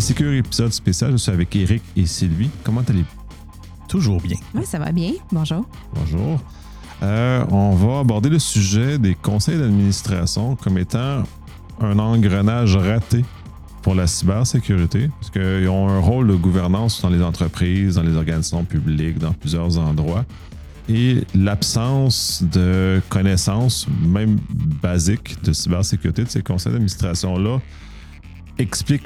Sécur, épisode spécial. Je suis avec Éric et Sylvie. Comment allez-vous? Toujours bien. Oui, ça va bien. Bonjour. Bonjour. On va aborder le sujet des conseils d'administration comme étant un engrenage raté pour la cybersécurité, parce qu'ils ont un rôle de gouvernance dans les entreprises, dans les organisations publiques, dans plusieurs endroits. Et l'absence de connaissances, même basiques, de cybersécurité de ces conseils d'administration-là explique,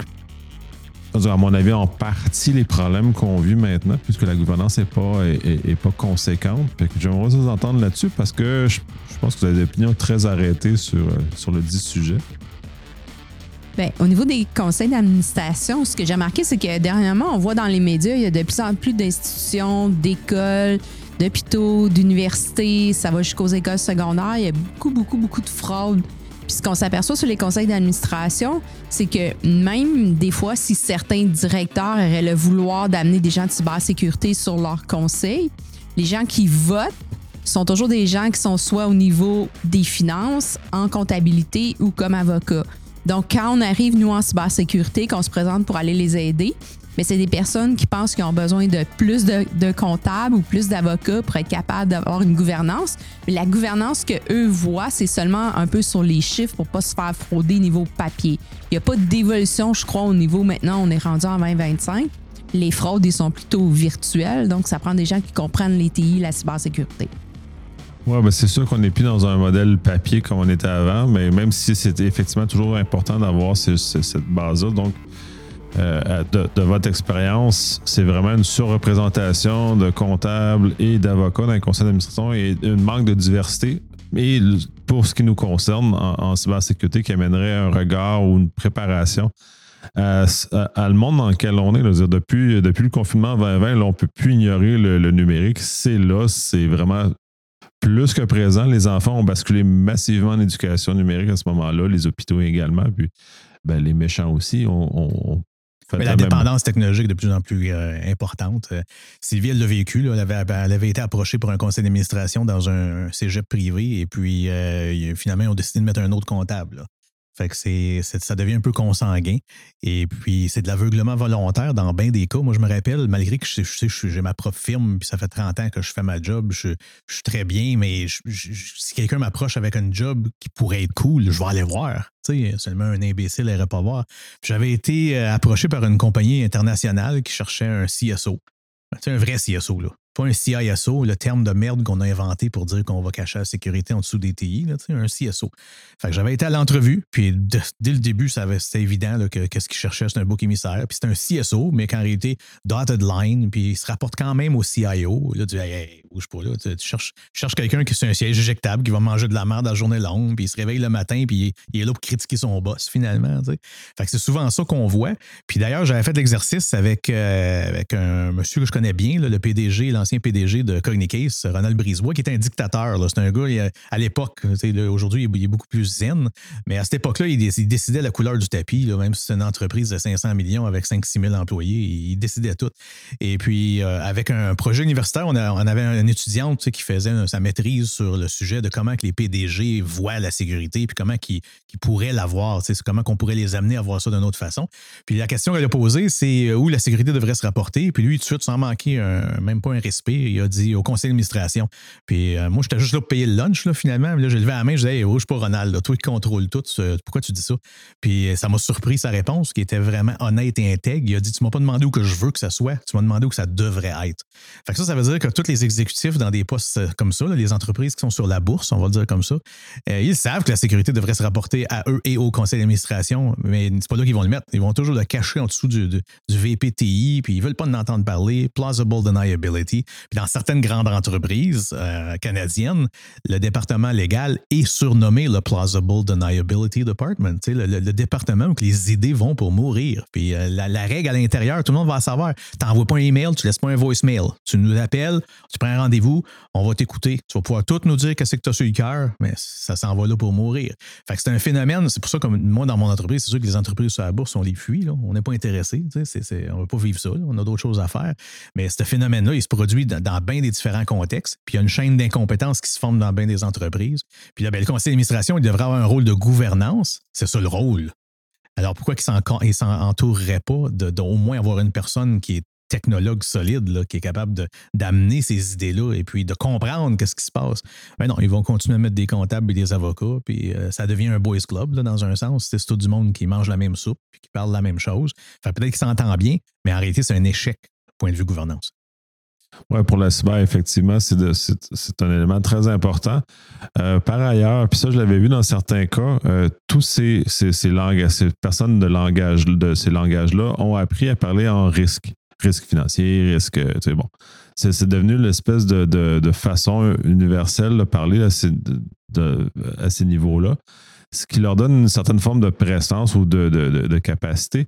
à mon avis, en partie les problèmes qu'on vit maintenant, puisque la gouvernance n'est pas conséquente. J'aimerais vous entendre là-dessus parce que je pense que vous avez des opinions très arrêtées sur le dit sujet. Bien, au niveau des conseils d'administration, ce que j'ai remarqué, c'est que dernièrement, on voit dans les médias, il y a de plus en plus d'institutions, d'écoles, d'hôpitaux, d'universités, ça va jusqu'aux écoles secondaires. Il y a beaucoup de fraude. Puis ce qu'on s'aperçoit sur les conseils d'administration, c'est que même des fois, si certains directeurs auraient le vouloir d'amener des gens de cybersécurité sur leur conseil, les gens qui votent sont toujours des gens qui sont soit au niveau des finances, en comptabilité ou comme avocats. Donc, quand on arrive, nous, en cybersécurité, qu'on se présente pour aller les aider, mais c'est des personnes qui pensent qu'ils ont besoin de plus de comptables ou plus d'avocats pour être capables d'avoir une gouvernance. Mais la gouvernance qu'eux voient, c'est seulement un peu sur les chiffres pour ne pas se faire frauder niveau papier. Il n'y a pas d'évolution, je crois, au niveau maintenant, on est rendu en 2025. Les fraudes, ils sont plutôt virtuelles, donc ça prend des gens qui comprennent les TI, la cybersécurité. Oui, ben c'est sûr qu'on n'est plus dans un modèle papier comme on était avant, mais même si c'était effectivement toujours important d'avoir cette base-là. Donc, de votre expérience, c'est vraiment une surreprésentation de comptables et d'avocats dans les conseils d'administration et un manque de diversité. Et pour ce qui nous concerne en cybersécurité, qui amènerait un regard ou une préparation à le monde dans lequel on est. Là, depuis le confinement 2020, là, on ne peut plus ignorer le numérique. C'est vraiment plus que présent. Les enfants ont basculé massivement en éducation numérique à ce moment-là, les hôpitaux également, puis les méchants aussi ont mais la dépendance technologique est de plus en plus importante. Sylvie, elle l'a vécu. Là, elle avait été approchée par un conseil d'administration dans un cégep privé et puis finalement, ils ont décidé de mettre un autre comptable. Là. Fait que ça devient un peu consanguin. Et puis, c'est de l'aveuglement volontaire dans bien des cas. Moi, je me rappelle, malgré que j'ai ma propre firme, puis ça fait 30 ans que je fais ma job, je suis très bien, mais si quelqu'un m'approche avec un job qui pourrait être cool, je vais aller voir. Tu sais, seulement un imbécile n'irait pas voir. Puis j'avais été approché par une compagnie internationale qui cherchait un CSO. C'est un vrai CSO, là. Pas un CISO, le terme de merde qu'on a inventé pour dire qu'on va cacher la sécurité en dessous des TI, là, un CSO. Fait que j'avais été à l'entrevue, puis dès le début, c'était évident là, que qu'est-ce qu'il cherchait, c'était un bouc émissaire. Puis c'était un CSO, mais qu'en réalité, dotted line, puis il se rapporte quand même au CIO. Là, tu dis, hey, bouge pas, là. Tu cherches quelqu'un qui est un siège éjectable, qui va manger de la merde à la journée longue, puis il se réveille le matin, puis il est là pour critiquer son boss, finalement. T'sais. Fait que c'est souvent ça qu'on voit. Puis d'ailleurs, j'avais fait l'exercice avec un monsieur que je connais bien, là, le PDG, l'ancien PDG de Cognicase, Ronald Brisebois, qui était un dictateur. Là. C'est un gars, à l'époque, aujourd'hui, il est beaucoup plus zen, mais à cette époque-là, il décidait la couleur du tapis, là, même si c'est une entreprise de 500 millions avec 5-6 000 employés, il décidait tout. Et puis, avec un projet universitaire, on avait une étudiante qui faisait sa maîtrise sur le sujet de comment que les PDG voient la sécurité, puis comment qu'ils pourraient l'avoir, comment qu'on pourrait les amener à voir ça d'une autre façon. Puis la question qu'elle a posée, c'est où la sécurité devrait se rapporter. Puis lui, tout de suite, sans manquer même pas un respect, il a dit au conseil d'administration. Puis moi, j'étais juste là pour payer le lunch, là, finalement. Là, j'ai levé la main, je disais, hey, je suis pas Ronald, là, toi qui contrôles tout, pourquoi tu dis ça? Puis ça m'a surpris sa réponse, qui était vraiment honnête et intègre. Il a dit, tu m'as pas demandé où que je veux que ça soit, tu m'as demandé où que ça devrait être. Fait que ça veut dire que tous les exécutifs dans des postes comme ça, là, les entreprises qui sont sur la bourse, on va le dire comme ça, ils savent que la sécurité devrait se rapporter à eux et au conseil d'administration, mais c'est pas là qu'ils vont le mettre. Ils vont toujours le cacher en dessous du VPTI, puis ils veulent pas en entendre parler, plausible deniability. Puis dans certaines grandes entreprises canadiennes, le département légal est surnommé le Plausible Deniability Department, le département où les idées vont pour mourir. Puis la règle à l'intérieur, tout le monde va la savoir. Tu n'envoies pas un email, tu ne laisses pas un voicemail. Tu nous appelles, tu prends un rendez-vous, on va t'écouter. Tu vas pouvoir tout nous dire qu'est-ce que tu as sur le cœur, mais ça s'en va là pour mourir. Fait que c'est un phénomène, c'est pour ça que moi, dans mon entreprise, c'est sûr que les entreprises sur la bourse, on les fuit. Là. On n'est pas intéressé. On ne veut pas vivre ça. Là. On a d'autres choses à faire. Mais ce phénomène-là, il se produit dans bien des différents contextes. Puis il y a une chaîne d'incompétence qui se forme dans bien des entreprises. Puis là, le conseil d'administration, il devrait avoir un rôle de gouvernance. C'est ça le rôle. Alors, pourquoi ils s'entoureraient pas d'au moins avoir une personne qui est technologue solide, là, qui est capable d'amener ces idées-là et puis de comprendre qu'est-ce qui se passe? Ben non, ils vont continuer à mettre des comptables et des avocats, puis ça devient un boys club, là, dans un sens. C'est tout du monde qui mange la même soupe puis qui parle la même chose. Fait peut-être qu'ils s'entendent bien, mais en réalité, c'est un échec du point de vue gouvernance. Oui, pour la cyber, effectivement, c'est un élément très important. Par ailleurs, puis ça, je l'avais vu dans certains cas, tous ces personnes de ces langages-là ont appris à parler en risque. Risque financier, risque. Bon. C'est devenu l'espèce de façon universelle de parler à ces niveaux-là, ce qui leur donne une certaine forme de présence ou de capacité.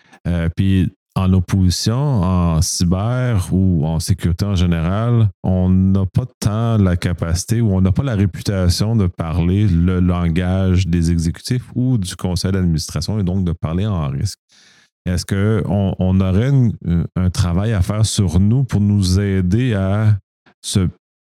Puis, en opposition, en cyber ou en sécurité en général, on n'a pas tant la capacité ou on n'a pas la réputation de parler le langage des exécutifs ou du conseil d'administration et donc de parler en risque. Est-ce qu'on aurait un travail à faire sur nous pour nous aider à se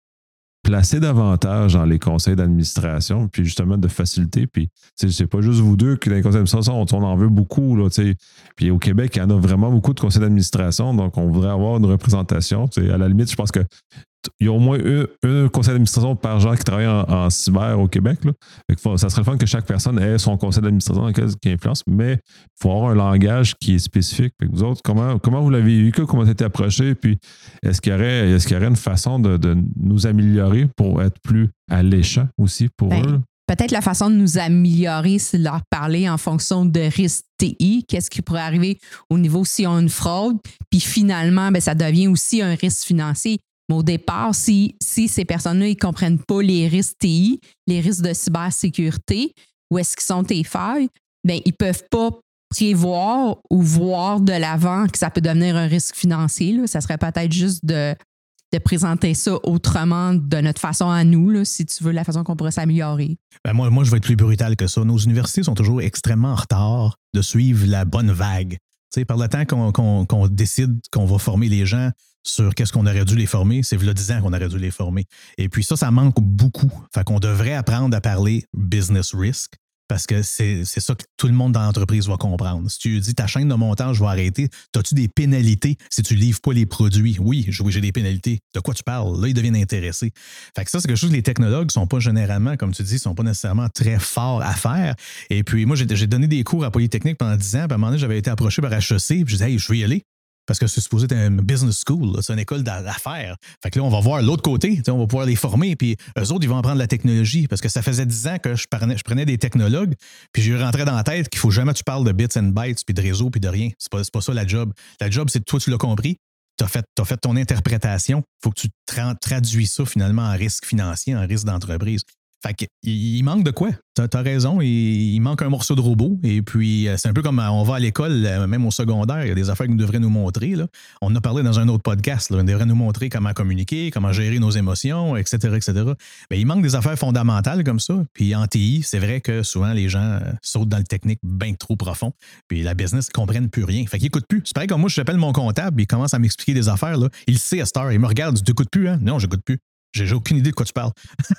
placer davantage dans les conseils d'administration, puis justement de faciliter. Puis, c'est pas juste vous deux que dans les conseils d'administration, on en veut beaucoup. Là, puis au Québec, il y en a vraiment beaucoup de conseils d'administration, donc on voudrait avoir une représentation. À la limite, je pense qu'il y a au moins un conseil d'administration par genre qui travaille en cyber au Québec. Là. Ça serait le fun que chaque personne ait son conseil d'administration qui influence, mais il faut avoir un langage qui est spécifique. Fait que vous autres, comment vous l'avez vécu, comment vous avez été approché, puis est-ce qu'il y aurait une façon de nous améliorer pour être plus alléchant aussi pour eux? Peut-être la façon de nous améliorer, c'est de leur parler en fonction de risques TI. Qu'est-ce qui pourrait arriver au niveau s'ils ont une fraude? Puis finalement, ça devient aussi un risque financier. Mais au départ, si ces personnes-là ne comprennent pas les risques TI, les risques de cybersécurité, où est-ce qu'ils sont tes failles, ils ne peuvent pas prévoir ou voir de l'avant que ça peut devenir un risque financier. Là. Ça serait peut-être juste de présenter ça autrement de notre façon à nous, là, si tu veux, la façon qu'on pourrait s'améliorer. Moi, je vais être plus brutal que ça. Nos universités sont toujours extrêmement en retard de suivre la bonne vague. Par le temps qu'on décide qu'on va former les gens sur qu'est-ce qu'on aurait dû les former, c'est le 10 ans qu'on aurait dû les former. Et puis ça manque beaucoup. Fait qu'on devrait apprendre à parler business risk parce que c'est ça que tout le monde dans l'entreprise va comprendre. Si tu dis ta chaîne de montage va arrêter, as-tu des pénalités si tu ne livres pas les produits? Oui, j'ai des pénalités. De quoi tu parles? Là, ils deviennent intéressés. Fait que ça, c'est quelque chose que les technologues ne sont pas généralement, comme tu dis, ne sont pas nécessairement très forts à faire. Et puis moi, j'ai donné des cours à Polytechnique pendant 10 ans. Puis à un moment donné, j'avais été approché par HEC. Puis je disais, hey, je veux y aller. Parce que c'est supposé être une business school, là. C'est une école d'affaires. Fait que là, on va voir l'autre côté, on va pouvoir les former, puis eux autres, ils vont apprendre la technologie. Parce que ça faisait 10 ans que je prenais des technologues, puis j'ai rentré dans la tête qu'il faut jamais que tu parles de bits and bytes, puis de réseau, puis de rien. C'est pas ça la job. La job, c'est que toi, tu l'as compris, t'as fait ton interprétation, il faut que tu traduis ça finalement en risque financier, en risque d'entreprise. Fait qu'il manque de quoi? T'as raison, il manque un morceau de robot. Et puis, c'est un peu comme on va à l'école, même au secondaire, il y a des affaires qu'ils devraient nous montrer. Là. On en a parlé dans un autre podcast. Là. Ils devraient nous montrer comment communiquer, comment gérer nos émotions, etc., etc. Bien, il manque des affaires fondamentales comme ça. Puis en TI, c'est vrai que souvent, les gens sautent dans le technique bien trop profond. Puis la business ne comprennent plus rien. Fait qu'ils n'écoutent plus. C'est pareil comme moi, j'appelle mon comptable, il commence à m'expliquer des affaires. Là. Il sait à cette heure. Il me regarde, tu n'écoutes plus, hein? Non, je n'écoute plus. J'ai aucune idée de quoi tu parles.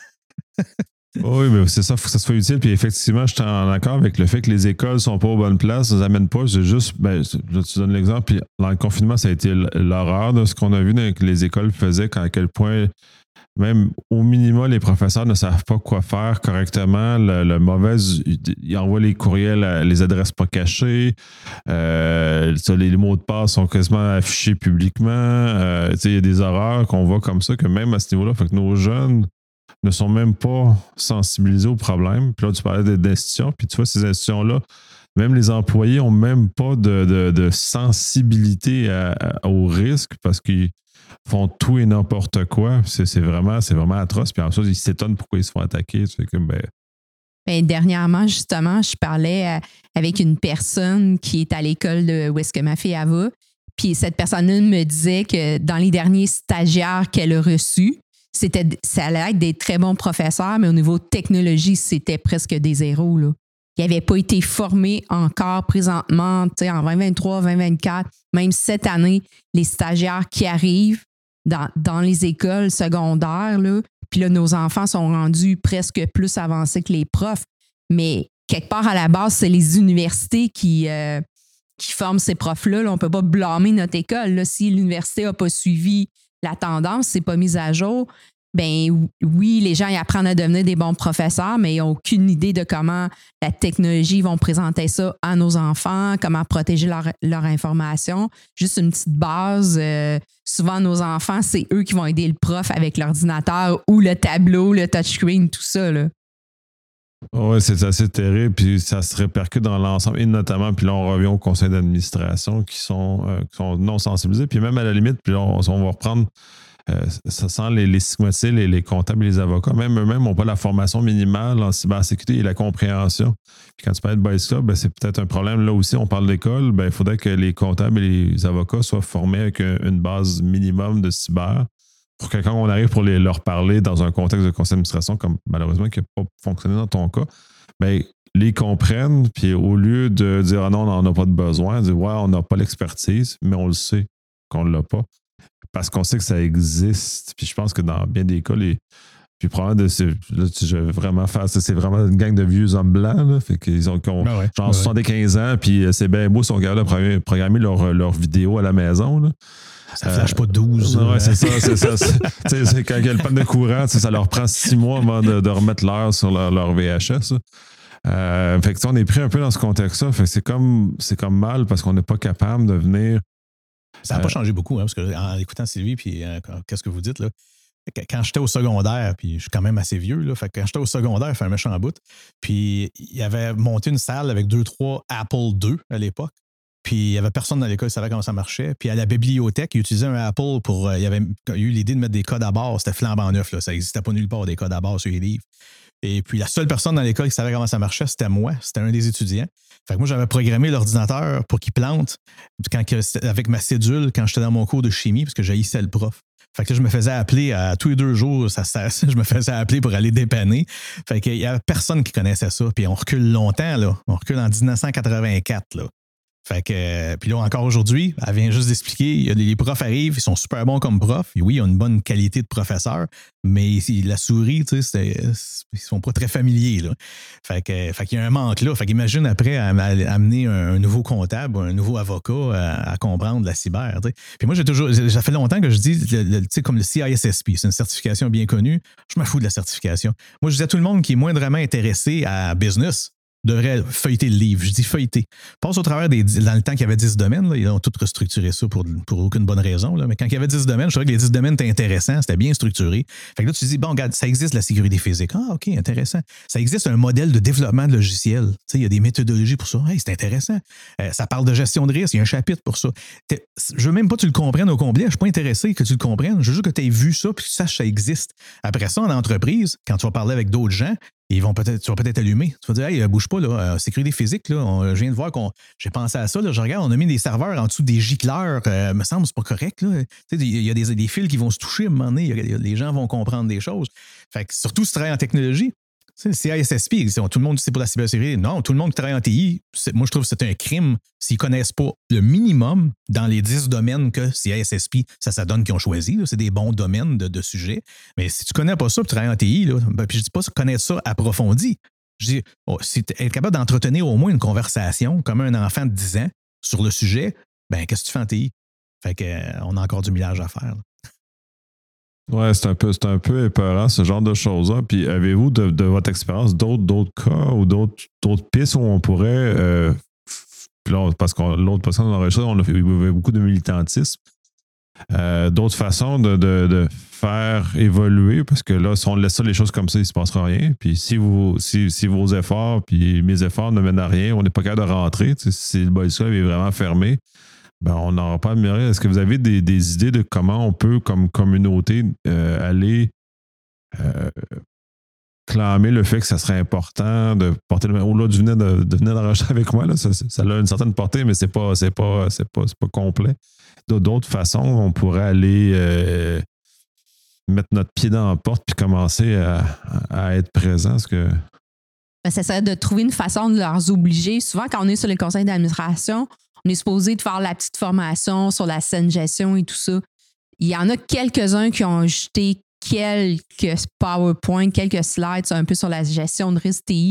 Oui, mais c'est ça, il faut que ça soit utile. Puis effectivement, je suis en accord avec le fait que les écoles ne sont pas aux bonnes places, ça ne amène pas. C'est juste, je te donne l'exemple. Puis dans le confinement, ça a été l'horreur de ce qu'on a vu que les écoles faisaient, à quel point, même au minimum, les professeurs ne savent pas quoi faire correctement. Le mauvais, ils envoient les courriels, les adresses pas cachées. Les mots de passe sont quasiment affichés publiquement. Il y a des horreurs qu'on voit comme ça, que même à ce niveau-là, fait que nos jeunes ne sont même pas sensibilisés au problème. Puis là, tu parlais d'institutions, puis tu vois, ces institutions-là, même les employés n'ont même pas de sensibilité au risque parce qu'ils font tout et n'importe quoi. C'est vraiment atroce. Puis en plus, ils s'étonnent pourquoi ils se font attaquer. Tu fais comme, dernièrement, justement, je parlais avec une personne qui est à l'école où est-ce que ma fille va. Puis cette personne-là me disait que dans les derniers stagiaires qu'elle a reçus, ça allait être des très bons professeurs, mais au niveau de technologie, c'était presque des zéros. Là. Ils n'avaient pas été formés encore présentement, en 2023, 2024, même cette année, les stagiaires qui arrivent dans les écoles secondaires, là, puis là, nos enfants sont rendus presque plus avancés que les profs, mais quelque part, à la base, c'est les universités qui forment ces profs-là. Là, on ne peut pas blâmer notre école. Là. Si l'université n'a pas suivi la tendance, c'est pas mis à jour, ben oui, les gens ils apprennent à devenir des bons professeurs, mais ils n'ont aucune idée de comment la technologie vont présenter ça à nos enfants, comment protéger leur information. Juste une petite base. Souvent, nos enfants, c'est eux qui vont aider le prof avec l'ordinateur ou le tableau, le touchscreen, tout ça. Là. Oui, c'est assez terrible, puis ça se répercute dans l'ensemble, et notamment, puis là, on revient au conseil d'administration qui sont non sensibilisés, puis même à la limite, puis là, on va reprendre, ça sent les stigmatiser, les comptables et les avocats, même eux-mêmes n'ont pas la formation minimale en cybersécurité et la compréhension. Puis quand tu parles de Boys Club, ben, c'est peut-être un problème. Là aussi, on parle d'école, ben, il faudrait que les comptables et les avocats soient formés avec une base minimum de cyber, pour que quand on arrive pour leur parler dans un contexte de conseil d'administration, comme malheureusement qui n'a pas fonctionné dans ton cas, bien, les comprennent, puis au lieu de dire ah non, on n'en a pas de besoin, dire ouais, on n'a pas l'expertise, mais on le sait qu'on ne l'a pas. Parce qu'on sait que ça existe. Puis je pense que dans bien des cas, puis probablement, là, je vais vraiment faire ça. C'est vraiment une gang de vieux hommes blancs, là. Fait qu'ils ont genre 75 ans, puis c'est bien beau si on regarde programmer leur vidéo à la maison, là. Ça flash pas 12. Ouais, c'est ça. C'est quand il y a le panne de courant, ça leur prend 6 mois avant de remettre l'heure sur leur VHS. Fait que on est pris un peu dans ce contexte-là. Fait que c'est comme mal parce qu'on n'est pas capable de venir. Ça n'a pas changé beaucoup, hein, parce qu'en écoutant Sylvie, puis qu'est-ce que vous dites, là? Quand j'étais au secondaire, puis je suis quand même assez vieux, là, fait que quand j'étais au secondaire, il fait un méchant bout, puis il avait monté une salle avec 2-3 Apple II à l'époque. Puis il n'y avait personne dans l'école qui savait comment ça marchait. Puis à la bibliothèque, ils utilisaient un Apple pour. Il y avait eu l'idée de mettre des codes à barre. C'était flambant neuf, là. Ça n'existait pas nulle part, des codes à barre sur les livres. Et puis la seule personne dans l'école qui savait comment ça marchait, c'était moi. C'était un des étudiants. Fait que moi, j'avais programmé l'ordinateur pour qu'il plante avec ma cédule quand j'étais dans mon cours de chimie, parce que j'haïssais le prof. Fait que là, je me faisais appeler à tous les 2 jours, je me faisais appeler pour aller dépanner. Fait qu'il n'y avait personne qui connaissait ça. Puis on recule longtemps, là. On recule en 1984, là. Fait que, puis là, encore aujourd'hui, elle vient juste d'expliquer, les profs arrivent, ils sont super bons comme profs. Et oui, ils ont une bonne qualité de professeur, mais la souris, tu sais, ils sont pas très familiers, là. Fait qu'il y a un manque là. Fait qu'imagine après amener un nouveau comptable ou un nouveau avocat à comprendre la cyber, tu sais. Puis moi, ça fait longtemps que je dis, tu sais, comme le CISSP, c'est une certification bien connue. Je m'en fous de la certification. Moi, je dis à tout le monde qui est moindrement intéressé à business, devrait feuilleter le livre. Je dis feuilleter. Passe au travers dans le temps qu'il y avait 10 domaines, là, ils ont tout restructuré ça pour aucune bonne raison. Là. Mais quand il y avait 10 domaines, je trouvais que les 10 domaines étaient intéressants, c'était bien structuré. Fait que là, tu te dis, bon, regarde, ça existe la sécurité physique. Ah, OK, intéressant. Ça existe un modèle de développement de logiciels. Tu sais, il y a des méthodologies pour ça. Hey, c'est intéressant. Ça parle de gestion de risque, il y a un chapitre pour ça. Je veux même pas que tu le comprennes au complet. Je suis pas intéressé que tu le comprennes. Je veux juste que tu aies vu ça puis que tu saches que ça existe. Après ça, en entreprise, quand tu vas parler avec d'autres gens, tu vas peut-être allumer. Tu vas dire, hey, bouge pas, là, sécurité physique, là, je viens de voir j'ai pensé à ça, là, je regarde, on a mis des serveurs en dessous des gicleurs, me semble, c'est pas correct, là. Tu sais, il y a des fils qui vont se toucher à un moment donné, les gens vont comprendre des choses. Fait que surtout si tu travailles en technologie, c'est CISSP, tout le monde dit c'est pour la cybersécurité. Non, tout le monde qui travaille en TI, moi je trouve que c'est un crime s'ils ne connaissent pas le minimum dans les 10 domaines que CISSP, ça donne qu'ils ont choisi. Là, c'est des bons domaines de sujets. Mais si tu ne connais pas ça et tu travailles en TI, là, puis je ne dis pas connaître ça approfondi. Je dis, si tu es capable d'entretenir au moins une conversation comme un enfant de 10 ans sur le sujet, ben qu'est-ce que tu fais en TI? Fait qu'on a encore du millage à faire. Là. Ouais, c'est un peu épeurant, ce genre de choses-là. Puis avez-vous, de votre expérience, d'autres cas ou d'autres pistes où on pourrait. Puis là, parce que l'autre personne on a fait beaucoup de militantisme. D'autres façons de faire évoluer, parce que là, si on laisse ça les choses comme ça, il ne se passera rien. Puis si vos efforts, puis mes efforts ne mènent à rien, on n'est pas capable de rentrer. Si le Boys Club est vraiment fermé, ben, on n'aura pas admiré. Est-ce que vous avez des idées de comment on peut, comme communauté, aller clamer le fait que ça serait important de porter le au-delà de venir d'enregistrer avec moi, là, ça a une certaine portée, mais c'est pas complet. D'autres façons, on pourrait aller mettre notre pied dans la porte puis commencer à être présent. Ça serait de trouver une façon de leur obliger. Souvent, quand on est sur les conseils d'administration, on est supposé de faire la petite formation sur la saine gestion et tout ça. Il y en a quelques-uns qui ont jeté quelques PowerPoint, quelques slides un peu sur la gestion de risque TI,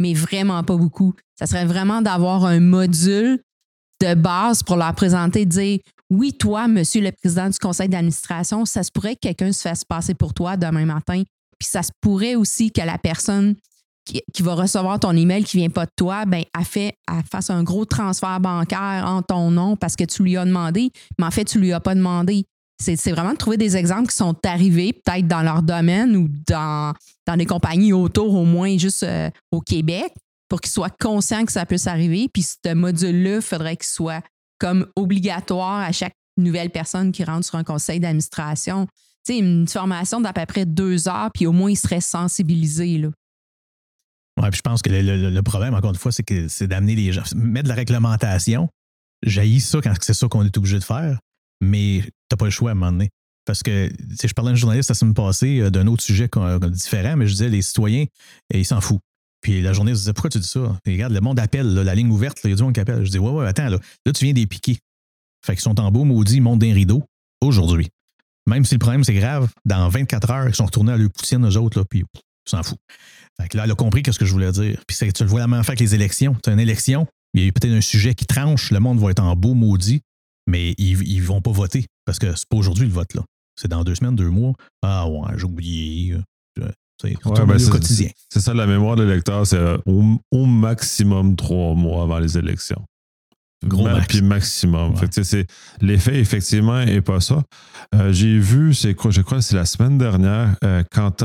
mais vraiment pas beaucoup. Ça serait vraiment d'avoir un module de base pour leur présenter, dire oui, toi, monsieur le président du conseil d'administration, ça se pourrait que quelqu'un se fasse passer pour toi demain matin. Puis ça se pourrait aussi que la personne qui va recevoir ton email qui ne vient pas de toi, ben, elle fasse un gros transfert bancaire en ton nom parce que tu lui as demandé, mais en fait, tu lui as pas demandé. C'est vraiment de trouver des exemples qui sont arrivés peut-être dans leur domaine ou dans des compagnies autour, au moins juste au Québec, pour qu'ils soient conscients que ça puisse arriver. Puis ce module-là, il faudrait qu'il soit comme obligatoire à chaque nouvelle personne qui rentre sur un conseil d'administration. Tu sais, une formation d'à peu près 2 heures, puis au moins, ils seraient sensibilisés, là. Oui, puis je pense que le problème, encore une fois, c'est d'amener les gens. Mettre de la réglementation, j'haïs ça quand c'est ça qu'on est obligé de faire, mais t'as pas le choix à un moment donné. Parce que, tu sais, je parlais à un journaliste la semaine passée d'un autre sujet différent, mais je disais, les citoyens, ils s'en foutent. Puis la journaliste disait, pourquoi tu dis ça? Et regarde, le monde appelle, là, la ligne ouverte, il y a du monde qui appelle. Je dis, ouais, attends, là tu viens des piquer. Fait qu'ils sont en beau maudit, ils montent d'un rideau aujourd'hui. Même si le problème, c'est grave, dans 24 heures, ils sont retournés à leur poutine, eux autres, là, puis ils s'en foutent. Fait que là, elle a compris ce que je voulais dire. Puis tu le vois la même affaire avec les élections. Tu as une élection, il y a peut-être un sujet qui tranche, le monde va être en beau maudit, mais ils vont pas voter parce que c'est pas aujourd'hui le vote, là. C'est dans 2 semaines, 2 mois. Ah ouais, j'ai oublié. C'est le quotidien. C'est ça, la mémoire de l'électeur, c'est au maximum 3 mois avant les élections. Gros max. Puis maximum. Ouais. Fait que, l'effet, effectivement, n'est pas ça. J'ai vu, je crois que c'est la semaine dernière, quand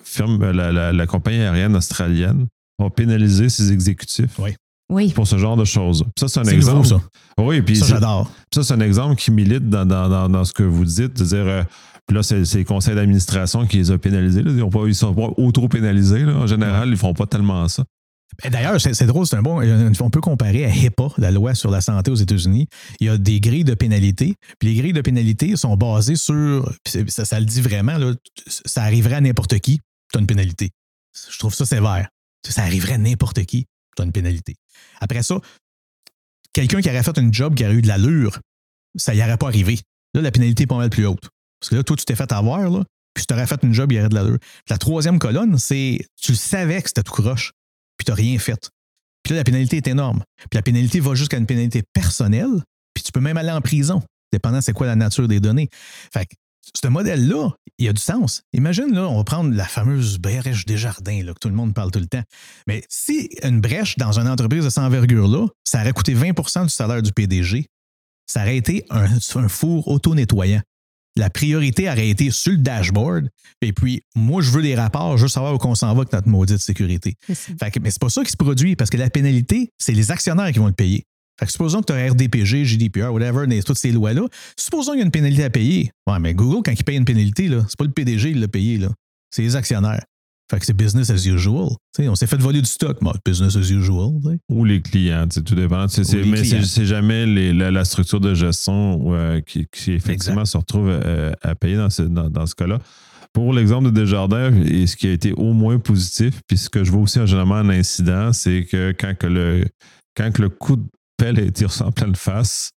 la compagnie aérienne australienne a pénalisé ses exécutifs Oui. pour ce genre de choses. Puis ça, c'est un C'est exemple. nouveau, ça. Oui, puis ça, j'adore. Ça, c'est un exemple qui milite dans ce que vous dites, de dire... Puis là, c'est les conseils d'administration qui les ont pénalisés. Là. Ils sont pas auto-pénalisés. Là. En général, ils ne font pas tellement ça. D'ailleurs, c'est drôle, on peut comparer à HIPAA, la loi sur la santé aux États-Unis. Il y a des grilles de pénalité. Puis les grilles de pénalité sont basées sur, ça le dit vraiment, là, ça arriverait à n'importe qui, tu as une pénalité. Je trouve ça sévère. Ça arriverait à n'importe qui, tu as une pénalité. Après ça, quelqu'un qui aurait fait une job qui aurait eu de l'allure, ça n'y aurait pas arrivé. Là, la pénalité est pas mal plus haute. Parce que là, toi, tu t'es fait avoir, là, puis si tu aurais fait une job, il y aurait de l'allure. La 3e colonne, c'est tu le savais que c'était tout croche, puis tu n'as rien fait. Puis là, la pénalité est énorme. Puis la pénalité va jusqu'à une pénalité personnelle, puis tu peux même aller en prison, dépendant c'est quoi la nature des données. Fait que ce modèle-là, il a du sens. Imagine, là, on va prendre la fameuse brèche Desjardins, là, que tout le monde parle tout le temps. Mais si une brèche dans une entreprise de cette envergure-là, ça aurait coûté 20% du salaire du PDG, ça aurait été un four auto-nettoyant. La priorité aurait été sur le dashboard. Et puis, moi, je veux des rapports, je veux savoir où on s'en va avec notre maudite sécurité. Mais c'est pas ça qui se produit, parce que la pénalité, c'est les actionnaire qui vont le payer. Fait que supposons que tu as RDPG, GDPR, whatever, toutes ces lois-là. Supposons qu'il y a une pénalité à payer. Ouais, mais Google, quand il paye une pénalité, là, c'est pas le PDG qui l'a payé, là. C'est les actionnaires. Fait que c'est business as usual. T'sais, on s'est fait voler du stock, mais business as usual. T'sais. Ou les clients, tout dépend. Mais c'est jamais la structure de gestion qui effectivement se retrouve à payer dans ce cas-là. Pour l'exemple de Desjardins, et ce qui a été au moins positif, puis ce que je vois aussi généralement en incident, c'est que quand le coup de pelle a été reçu en pleine face,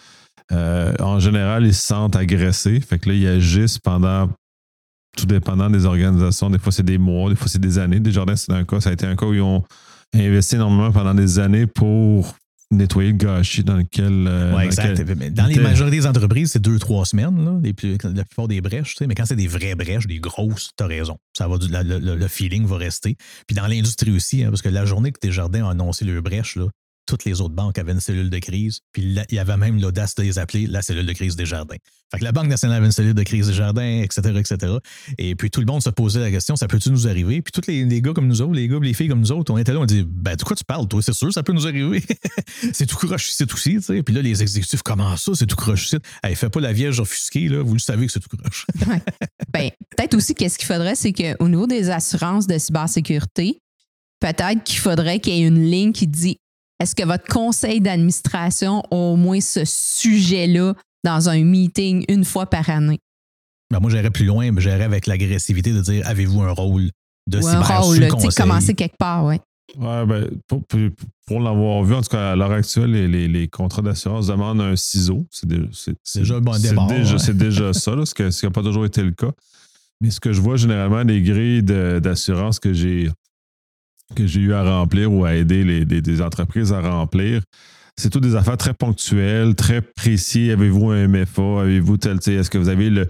en général, ils se sentent agressés. Fait que là, ils agissent tout dépendant des organisations. Des fois, c'est des mois, des fois, c'est des années. Desjardins, ça a été un cas où ils ont investi énormément pendant des années pour nettoyer le gâchis dans lequel... Oui, exact. Dans les majorités des entreprises, c'est 2-3 semaines, là, la plupart des brèches. Mais quand c'est des vraies brèches, des grosses, tu as raison. Ça va, le feeling va rester. Puis dans l'industrie aussi, parce que la journée que Desjardins a annoncé leur brèche, là, toutes les autres banques avaient une cellule de crise, puis il y avait même l'audace de les appeler la cellule de crise Desjardins. Fait que la Banque nationale avait une cellule de crise Desjardins, etc., etc. Et puis tout le monde se posait la question, ça peut-tu nous arriver? Puis tous les gars comme nous autres, les gars et les filles comme nous autres, on était là, on dit, ben de quoi tu parles, toi? C'est sûr, ça peut nous arriver. C'est tout croche ici, tout ci, tu sais. Puis là, les exécutifs, comment ça, c'est tout croche ici? Hey, fais pas la vierge offusquée, là, vous le savez que c'est tout croche. Ben, peut-être aussi qu'est-ce qu'il faudrait, c'est qu'au niveau des assurances de cybersécurité, peut-être qu'il faudrait qu'il y ait une ligne qui dit est-ce que votre conseil d'administration a au moins ce sujet-là dans un meeting une fois par année? Ben moi, j'irais plus loin, mais j'irais avec l'agressivité de dire avez-vous un rôle de cyber sur le conseil? Commencer quelque part, oui. Ouais, ben, pour l'avoir vu, en tout cas, à l'heure actuelle, les contrats d'assurance demandent un ciseau. C'est déjà un bon débat. C'est déjà ça, là, ce qui n'a pas toujours été le cas. Mais ce que je vois généralement, les grilles d'assurance que j'ai que j'ai eu à remplir ou à aider des entreprises à remplir, c'est toutes des affaires très ponctuelles, très précis. Avez-vous un MFA? Avez-vous tel, est-ce que vous avez le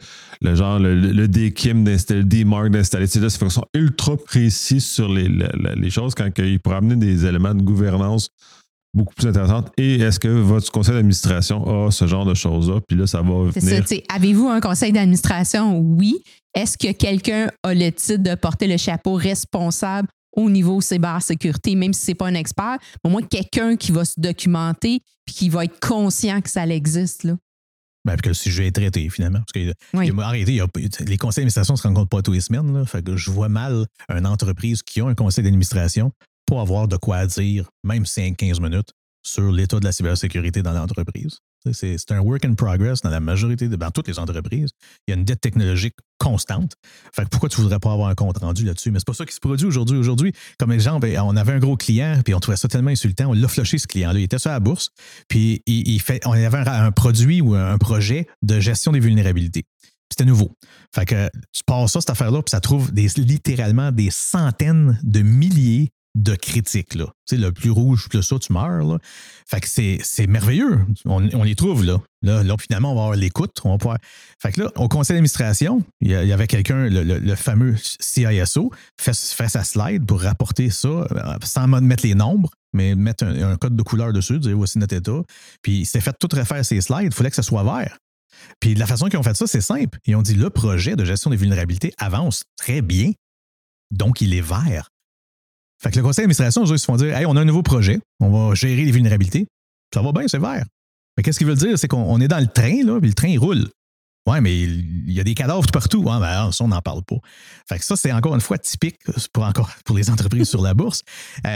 DKIM d'installer, le DMARC d'installer? Ça fait qu'ils sont ultra précis sur les choses quand ils pourraient amener des éléments de gouvernance beaucoup plus intéressants. Et est-ce que votre conseil d'administration a ce genre de choses-là? Puis là, ça va venir. C'est ça, avez-vous un conseil d'administration? Oui. Est-ce que quelqu'un a le titre de porter le chapeau responsable au niveau cybersécurité, même si ce n'est pas un expert, au moins quelqu'un qui va se documenter et qui va être conscient que ça existe, là. Ben, puis que le sujet est traité, finalement. Parce que, arrêtez, les conseils d'administration ne se rencontrent pas tous les semaines. Là, fait que je vois mal une entreprise qui a un conseil d'administration pour avoir de quoi dire, même 5-15 minutes, sur l'état de la cybersécurité dans l'entreprise. C'est un work in progress dans la majorité, dans toutes les entreprises. Il y a une dette technologique constante. Fait que pourquoi tu ne voudrais pas avoir un compte rendu là-dessus? Mais c'est pas ça qui se produit aujourd'hui. Aujourd'hui, comme exemple, on avait un gros client, puis on trouvait ça tellement insultant, on l'a flushé, ce client-là. Il était sur la bourse, puis on avait un produit ou un projet de gestion des vulnérabilités. C'était nouveau. Fait que tu passes ça, cette affaire-là, puis ça trouve littéralement des centaines de milliers de critiques, là. Tu sais, le plus rouge que ça, tu meurs, là. Fait que c'est merveilleux. On les trouve, là. Là, finalement, on va avoir l'écoute. On va pouvoir... Fait que là, au conseil d'administration, il y avait quelqu'un, le fameux CISO, fait sa slide pour rapporter ça, sans mettre les nombres, mais mettre un code de couleur dessus, dire voici notre état. Puis il s'est fait tout refaire ses slides. Il fallait que ça soit vert. Puis de la façon qu'ils ont fait ça, c'est simple. Ils ont dit le projet de gestion des vulnérabilités avance très bien, donc il est vert. Fait que le conseil d'administration, eux, ils se font dire hey, on a un nouveau projet, on va gérer les vulnérabilités. Ça va bien, c'est vert. Mais qu'est-ce qu'ils veulent dire? C'est qu'on est dans le train, là, puis le train, il roule. Ouais, mais il y a des cadavres tout partout. Ah, ben, ça, on n'en parle pas. Fait que ça, c'est encore une fois typique pour les entreprises sur la bourse.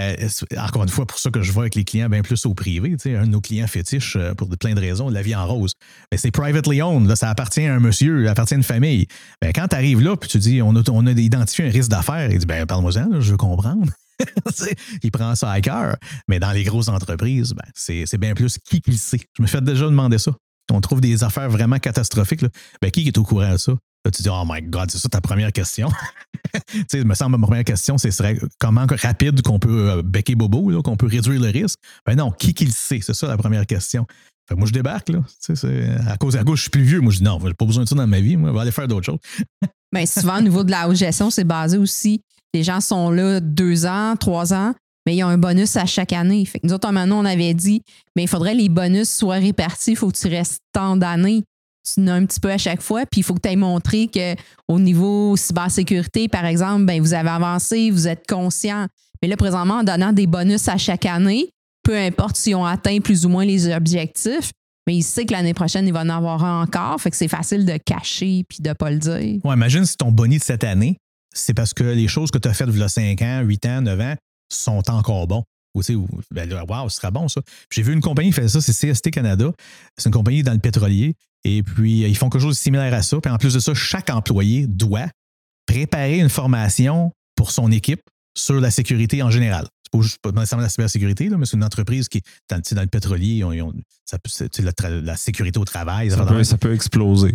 Encore une fois, pour ça que je vois avec les clients bien plus au privé. Tu sais, un de nos clients fétiches, pour plein de raisons, la vie en rose. Mais c'est privately owned. Là, ça appartient à un monsieur, ça appartient à une famille. Ben, quand tu arrives là, puis tu dis, on a identifié un risque d'affaires, il dit, ben, parle-moi-en, là, je veux comprendre. Il prend ça à cœur. Mais dans les grosses entreprises, ben, c'est bien plus qui le sait. Je me fais déjà demander ça. On trouve des affaires vraiment catastrophiques. Là. Ben, qui est au courant de ça? Là, tu dis, oh my God, c'est ça ta première question. Tu sais, il me semble que ma première question, c'est comment rapide qu'on peut becquer bobo, là, qu'on peut réduire le risque. Ben non, qui le sait? C'est ça la première question. Fait que moi, je débarque. Là. Tu sais, à cause je suis plus vieux. Moi, je dis non, j'ai pas besoin de ça dans ma vie. Moi, je vais aller faire d'autres choses. Bien, souvent, au niveau de la haute gestion, c'est basé aussi. Les gens sont là 2 ans, 3 ans, mais ils ont un bonus à chaque année. Fait que nous autres, maintenant, on avait dit, mais il faudrait que les bonus soient répartis. Il faut que tu restes tant d'années. Tu en as un petit peu à chaque fois. Puis il faut que tu ailles montrer qu'au niveau cybersécurité, par exemple, ben, vous avez avancé, vous êtes conscient. Mais là, présentement, en donnant des bonus à chaque année, peu importe s'ils ont atteint plus ou moins les objectifs, mais il sait que l'année prochaine, il va en avoir un encore. Fait que c'est facile de cacher puis de ne pas le dire. Ouais, imagine si ton boni de cette année, c'est parce que les choses que tu as faites il y a 5 ans, 8 ans, 9 ans sont encore bons. Ou, tu sais, ben là, wow, ce sera bon, ça. Puis j'ai vu une compagnie qui fait ça, c'est CST Canada. C'est une compagnie dans le pétrolier. Et puis, ils font quelque chose de similaire à ça. Puis en plus de ça, chaque employé doit préparer une formation pour son équipe sur la sécurité en général. C'est pas nécessairement la cybersécurité, là, mais c'est une entreprise qui, dans le pétrolier, c'est la sécurité au travail. Ça peut exploser.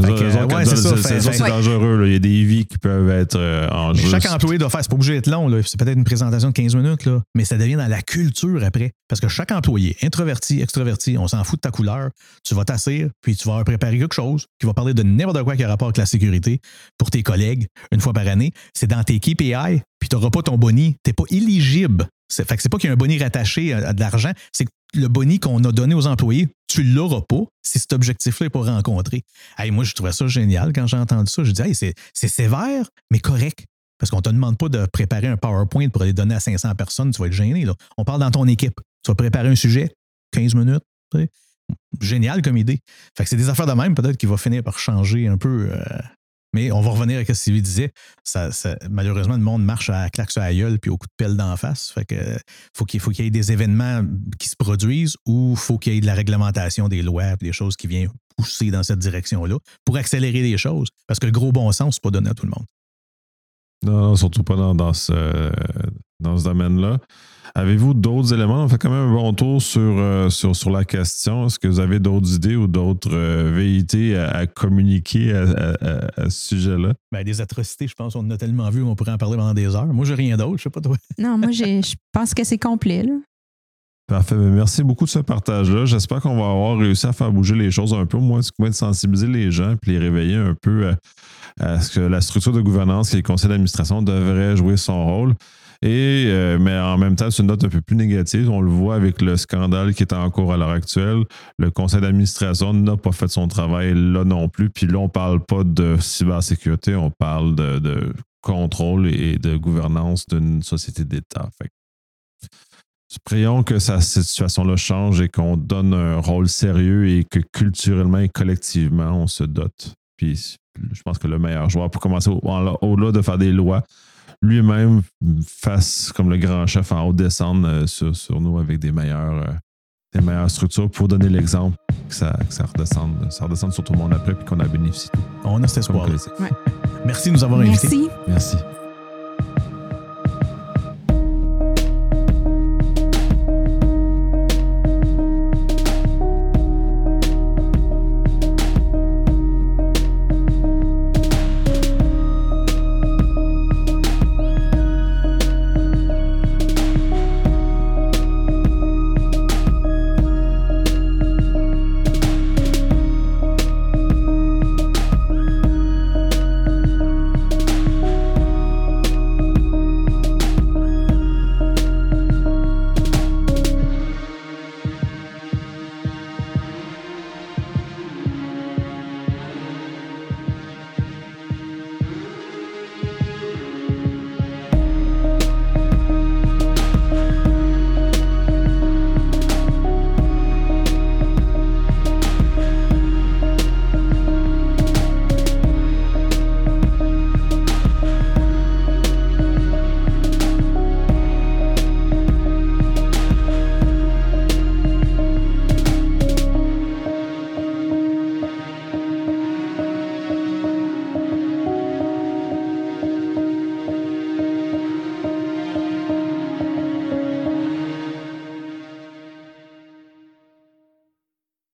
C'est dangereux. Là. Il y a des vies qui peuvent être en jeu. Chaque employé doit faire, c'est pas obligé d'être long. Là. C'est peut-être une présentation de 15 minutes, là, mais ça devient dans la culture après. Parce que chaque employé, introverti, extraverti, on s'en fout de ta couleur, tu vas t'asseoir, puis tu vas préparer quelque chose qui va parler de n'importe quoi qui a rapport avec la sécurité pour tes collègues une fois par année. C'est dans tes KPI, puis tu n'auras pas ton boni. Tu n'es pas éligible. Fait que c'est pas qu'il y a un boni rattaché à de l'argent, c'est que le boni qu'on a donné aux employés, tu ne l'auras pas si cet objectif-là n'est pas rencontré. Hey, moi, je trouvais ça génial quand j'ai entendu ça. Je dis, hey, c'est sévère, mais correct. Parce qu'on ne te demande pas de préparer un PowerPoint pour aller donner à 500 personnes, tu vas être gêné. Là. On parle dans ton équipe. Tu vas préparer un sujet, 15 minutes. Génial comme idée. Fait que c'est des affaires de même, peut-être qu'il va finir par changer un peu. Mais on va revenir à ce que Sylvie disait. Malheureusement, le monde marche à claque sur la gueule puis au coup de pelle d'en face. Fait que faut qu'il y ait des événements qui se produisent ou faut qu'il y ait de la réglementation des lois et des choses qui viennent pousser dans cette direction-là pour accélérer les choses. Parce que le gros bon sens, c'est pas donné à tout le monde. Non, surtout pas dans dans ce domaine-là. Avez-vous d'autres éléments? On fait quand même un bon tour sur la question. Est-ce que vous avez d'autres idées ou d'autres velléités à communiquer à ce sujet-là? Ben, des atrocités, je pense, on en a tellement vu, on pourrait en parler pendant des heures. Moi, j'ai rien d'autre, je sais pas toi. Non, moi, je pense que c'est complet, là. Parfait. Merci beaucoup de ce partage-là. J'espère qu'on va avoir réussi à faire bouger les choses un peu, au moins de sensibiliser les gens puis les réveiller un peu à ce que la structure de gouvernance qui est le conseil d'administration devrait jouer son rôle. Mais en même temps, c'est une note un peu plus négative. On le voit avec le scandale qui est en cours à l'heure actuelle. Le conseil d'administration n'a pas fait son travail là non plus. Puis là, on ne parle pas de cybersécurité, on parle de contrôle et de gouvernance d'une société d'État. Prions que cette situation-là change et qu'on donne un rôle sérieux et que culturellement et collectivement, on se dote. Puis je pense que le meilleur joueur pour commencer, au-delà de faire des lois, lui-même fasse comme le grand chef en haut, descendre sur nous avec des meilleures structures pour donner l'exemple que ça redescende sur tout le monde après puis qu'on a bénéficié. On a cet espoir. Ouais. Merci de nous avoir invités. Merci. Merci.